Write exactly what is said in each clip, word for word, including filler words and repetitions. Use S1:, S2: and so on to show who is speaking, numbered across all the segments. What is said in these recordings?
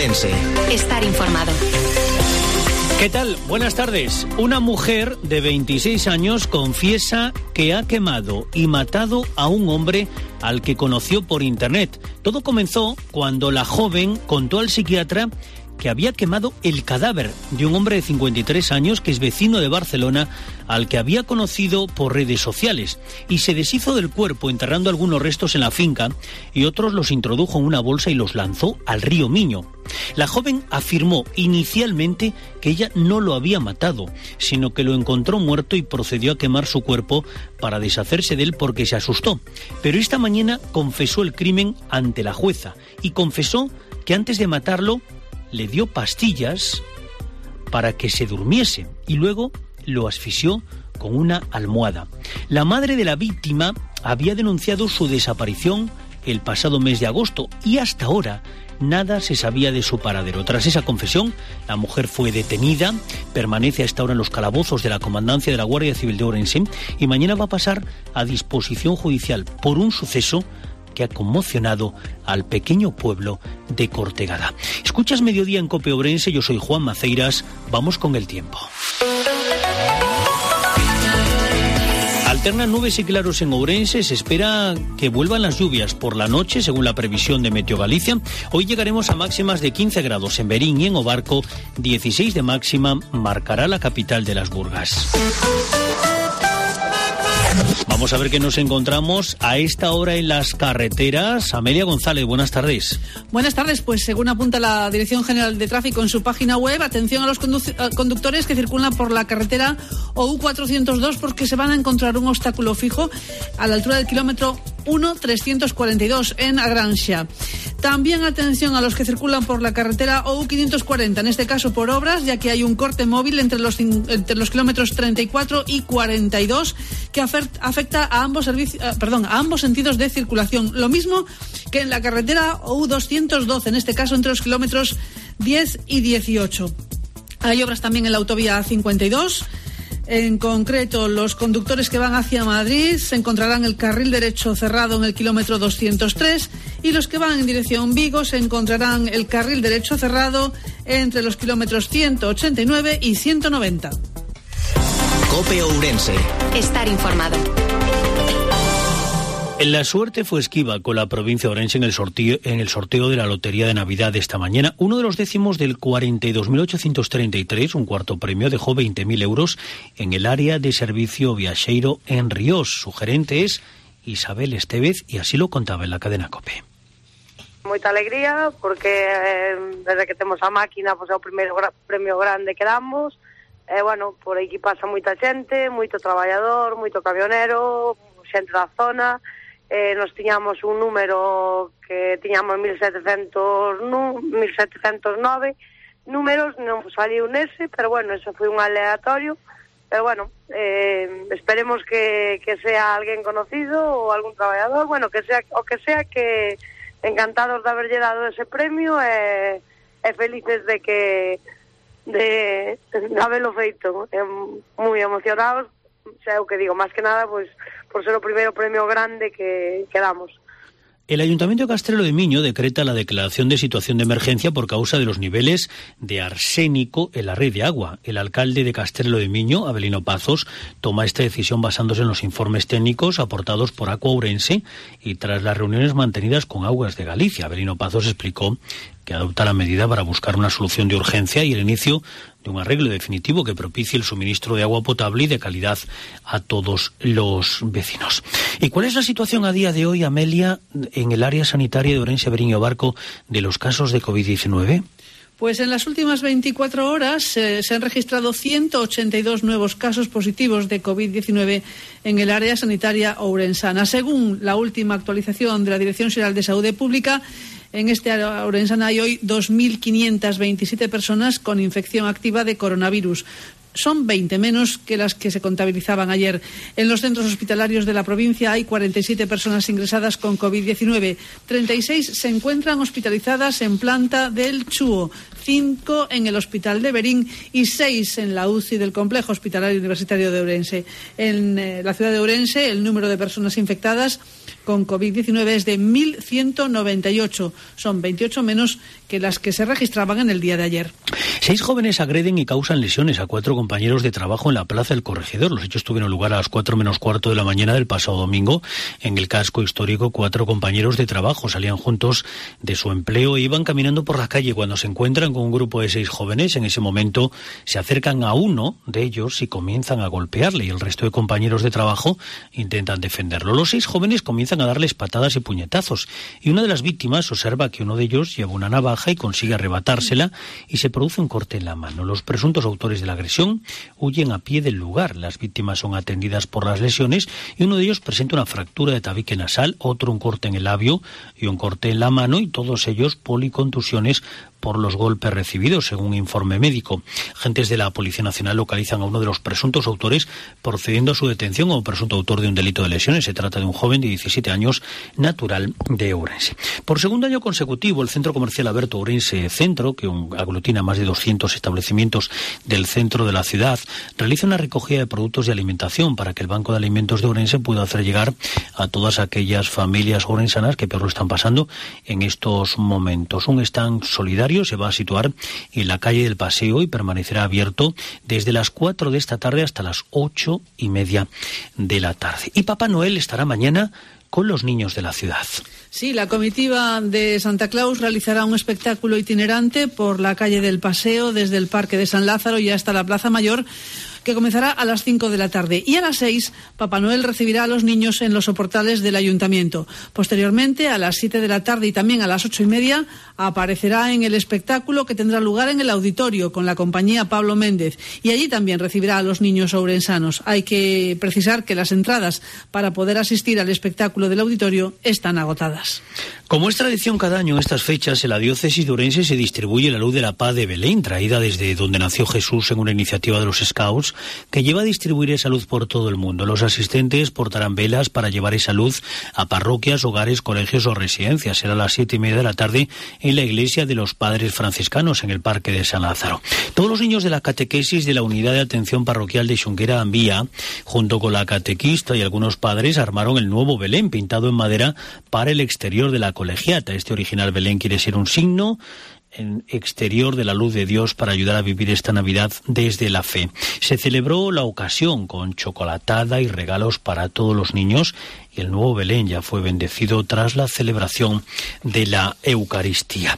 S1: Ourense.
S2: Estar informado.
S3: ¿Qué tal? Buenas tardes. Una mujer de veintiséis años confiesa que ha quemado y matado a un hombre al que conoció por internet. Todo comenzó cuando la joven contó al psiquiatra que había quemado el cadáver de un hombre de cincuenta y tres años que es vecino de Barcelona, al que había conocido por redes sociales, y se deshizo del cuerpo enterrando algunos restos en la finca y otros los introdujo en una bolsa y los lanzó al río Miño. La joven afirmó inicialmente que ella no lo había matado, sino que lo encontró muerto y procedió a quemar su cuerpo para deshacerse de él porque se asustó. Pero esta mañana confesó el crimen ante la jueza y confesó que antes de matarlo le dio pastillas para que se durmiese y luego lo asfixió con una almohada. La madre de la víctima había denunciado su desaparición el pasado mes de agosto y hasta ahora nada se sabía de su paradero. Tras esa confesión, la mujer fue detenida, permanece hasta ahora en los calabozos de la Comandancia de la Guardia Civil de Ourense y mañana va a pasar a disposición judicial por un suceso que ha conmocionado al pequeño pueblo de Cortegada. Escuchas Mediodía en COPE Ourense, yo soy Juan Maceiras, vamos con el tiempo. Alternan nubes y claros en Ourense, se espera que vuelvan las lluvias por la noche, según la previsión de Meteo Galicia. Hoy llegaremos a máximas de quince grados en Berín y en Obarco, dieciséis de máxima marcará la capital de las Burgas. Vamos a ver qué nos encontramos a esta hora en las carreteras. Amelia González, buenas tardes.
S4: Buenas tardes, pues según apunta la Dirección General de Tráfico en su página web, atención a los condu- conductores que circulan por la carretera O U cuatrocientos dos porque se van a encontrar un obstáculo fijo a la altura del kilómetro uno trescientos cuarenta y dos en Agranxa. También atención a los que circulan por la carretera O U quinientos cuarenta, en este caso por obras, ya que hay un corte móvil entre los, entre los kilómetros treinta y cuatro y cuarenta y dos que afecta a ambos servicios, perdón, a ambos sentidos de circulación. Lo mismo que en la carretera O U doscientos doce, en este caso entre los kilómetros diez y dieciocho. Hay obras también en la autovía A cincuenta y dos. En concreto, los conductores que van hacia Madrid se encontrarán el carril derecho cerrado en el kilómetro doscientos tres y los que van en dirección Vigo se encontrarán el carril derecho cerrado entre los kilómetros ciento ochenta y nueve y ciento noventa.
S1: COPE Ourense.
S2: Estar informado.
S3: La suerte fue esquiva con la provincia de Ourense en el sorteo, en el sorteo de la Lotería de Navidad de esta mañana. Uno de los décimos del cuarenta y dos mil ochocientos treinta y tres, un cuarto premio, dejó veinte mil euros en el área de servicio viaxeiro en Ríos. Su gerente es Isabel Estevez y así lo contaba en la cadena COPE.
S5: Moita alegría porque eh, desde que temos a máquina pois é o primeiro gra- premio grande que damos. E, eh, bueno, por aquí pasa moita xente, moito traballador, moito camionero, xente da zona. Eh, nos tiñamos un número que tiñamos mil setecentos nove números, non saliu nese, pero bueno, eso foi un aleatorio. Pero bueno, eh, esperemos que, que sea alguén conocido ou algún traballador, bueno, que sea o que sea, que encantados de haberlle dado ese premio e, e felices de que de, de haberlo feito, e moi emocionados, xa é o que digo, máis que nada, pois por ser o primeiro premio grande que, que damos.
S3: El Ayuntamiento de Castrelo de Miño decreta la declaración de situación de emergencia por causa de los niveles de arsénico en la red de agua. El alcalde de Castrelo de Miño, Abelino Pazos, toma esta decisión basándose en los informes técnicos aportados por Aqua Ourense y tras las reuniones mantenidas con Aguas de Galicia. Abelino Pazos explicó que adopta la medida para buscar una solución de urgencia y el inicio de un arreglo definitivo que propicie el suministro de agua potable y de calidad a todos los vecinos. ¿Y cuál es la situación a día de hoy, Amelia, en el área sanitaria de Ourense, Berín y Obarco de los casos de covid diecinueve?
S4: Pues en las últimas veinticuatro horas eh, se han registrado ciento ochenta y dos nuevos casos positivos de covid diecinueve en el área sanitaria ourensana. Según la última actualización de la Dirección Xeral de Saúde Pública, en este área ourensana hay hoy dos mil quinientas veintisiete personas con infección activa de coronavirus. Son veinte menos que las que se contabilizaban ayer. En los centros hospitalarios de la provincia hay cuarenta y siete personas ingresadas con covid diecinueve. treinta y seis se encuentran hospitalizadas en planta del Chúo. cinco en el Hospital de Berín y seis en la U C I del Complejo Hospitalario Universitario de Ourense. En eh, la ciudad de Ourense, el número de personas infectadas con covid diecinueve es de mil ciento noventa y ocho. Son veintiocho menos que las que se registraban en el día de ayer.
S3: Seis jóvenes agreden y causan lesiones a cuatro compañeros de trabajo en la Plaza del Corregidor. Los hechos tuvieron lugar a las cuatro menos cuarto de la mañana del pasado domingo. En el casco histórico, cuatro compañeros de trabajo salían juntos de su empleo e iban caminando por la calle cuando se encuentran con un grupo de seis jóvenes. En ese momento se acercan a uno de ellos y comienzan a golpearle, y el resto de compañeros de trabajo intentan defenderlo. Los seis jóvenes comienzan a darles patadas y puñetazos, y una de las víctimas observa que uno de ellos lleva una navaja y consigue arrebatársela, y se produce un corte en la mano. Los presuntos autores de la agresión huyen a pie del lugar. Las víctimas son atendidas por las lesiones y uno de ellos presenta una fractura de tabique nasal, otro un corte en el labio y un corte en la mano, y todos ellos policontusiones por los golpes recibidos, según informe médico. Agentes de la Policía Nacional localizan a uno de los presuntos autores, procediendo a su detención como presunto autor de un delito de lesiones. Se trata de un joven de diecisiete años, natural de Ourense. Por segundo año consecutivo, el Centro Comercial Alberto Ourense Centro, que aglutina más de doscientos establecimientos del centro de la ciudad, realiza una recogida de productos de alimentación para que el Banco de Alimentos de Ourense pueda hacer llegar a todas aquellas familias ourensanas que peor lo están pasando en estos momentos. Un stand solidario se va a situar en la calle del Paseo y permanecerá abierto desde las cuatro de esta tarde hasta las ocho y media de la tarde. Y Papá Noel estará mañana con los niños de la ciudad.
S4: Sí, la comitiva de Santa Claus realizará un espectáculo itinerante por la calle del Paseo, desde el Parque de San Lázaro y hasta la Plaza Mayor, que comenzará a las cinco de la tarde. Y a las seis, Papá Noel recibirá a los niños en los soportales del Ayuntamiento. Posteriormente, a las siete de la tarde y también a las ocho y media, aparecerá en el espectáculo que tendrá lugar en el auditorio con la compañía Pablo Méndez. Y allí también recibirá a los niños ourensanos. Hay que precisar que las entradas para poder asistir al espectáculo del auditorio están agotadas.
S3: Como es tradición cada año en estas fechas, en la diócesis de Ourense se distribuye la luz de la paz de Belén, traída desde donde nació Jesús en una iniciativa de los Scouts, que lleva a distribuir esa luz por todo el mundo. Los asistentes portarán velas para llevar esa luz a parroquias, hogares, colegios o residencias. Será a las siete y media de la tarde en la iglesia de los Padres Franciscanos, en el Parque de San Lázaro. Todos los niños de la catequesis de la Unidad de Atención Parroquial de Xunquera Ambía, junto con la catequista y algunos padres, armaron el nuevo Belén, pintado en madera para el exterior de la colegiata. Este original Belén quiere ser un signo en exterior de la luz de Dios para ayudar a vivir esta Navidad desde la fe. Se celebró la ocasión con chocolatada y regalos para todos los niños, y el nuevo Belén ya fue bendecido tras la celebración de la Eucaristía.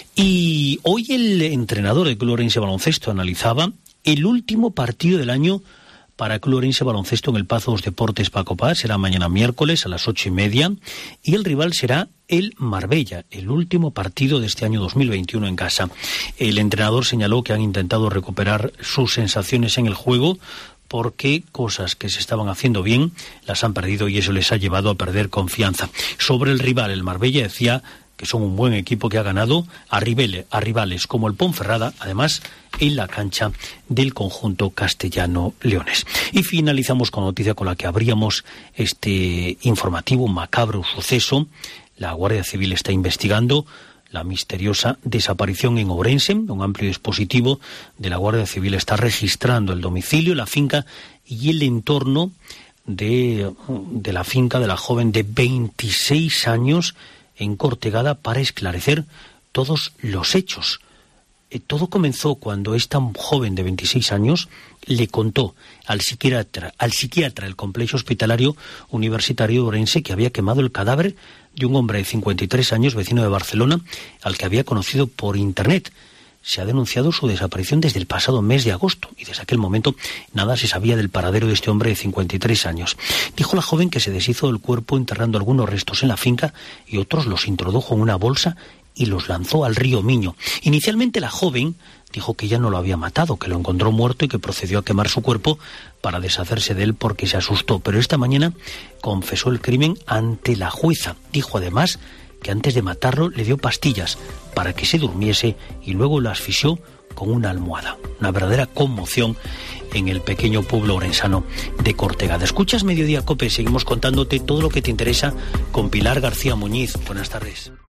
S3: Y hoy el entrenador del Club Ourense Baloncesto analizaba el último partido del año para Club Ourense Baloncesto en el Pazo dos Deportes Paco Paz. Será mañana miércoles a las ocho y media, y el rival será el Marbella, el último partido de este año dos mil veintiuno en casa. El entrenador señaló que han intentado recuperar sus sensaciones en el juego, porque cosas que se estaban haciendo bien las han perdido y eso les ha llevado a perder confianza. Sobre el rival, el Marbella decía que son un buen equipo que ha ganado a rivales, a rivales como el Ponferrada, además en la cancha del conjunto castellano-leones. Y finalizamos con noticia con la que abríamos este informativo, macabro suceso. La Guardia Civil está investigando la misteriosa desaparición en Ourense. Un amplio dispositivo de la Guardia Civil está registrando el domicilio, la finca y el entorno de, de la finca de la joven de veintiséis años en Cortegada para esclarecer todos los hechos. Eh, todo comenzó cuando esta joven de veintiséis años le contó al psiquiatra, al psiquiatra del complejo hospitalario universitario de Ourense que había quemado el cadáver de un hombre de cincuenta y tres años, vecino de Barcelona, al que había conocido por internet. Se ha denunciado su desaparición desde el pasado mes de agosto y desde aquel momento nada se sabía del paradero de este hombre de cincuenta y tres años. Dijo la joven que se deshizo del cuerpo enterrando algunos restos en la finca y otros los introdujo en una bolsa y los lanzó al río Miño. Inicialmente la joven dijo que ya no lo había matado, que lo encontró muerto y que procedió a quemar su cuerpo para deshacerse de él porque se asustó. Pero esta mañana confesó el crimen ante la jueza. Dijo además que antes de matarlo le dio pastillas para que se durmiese y luego lo asfixió con una almohada. Una verdadera conmoción en el pequeño pueblo ourensano de Cortegada. Escuchas Mediodía Cope, seguimos contándote todo lo que te interesa con Pilar García Muñiz. Buenas tardes.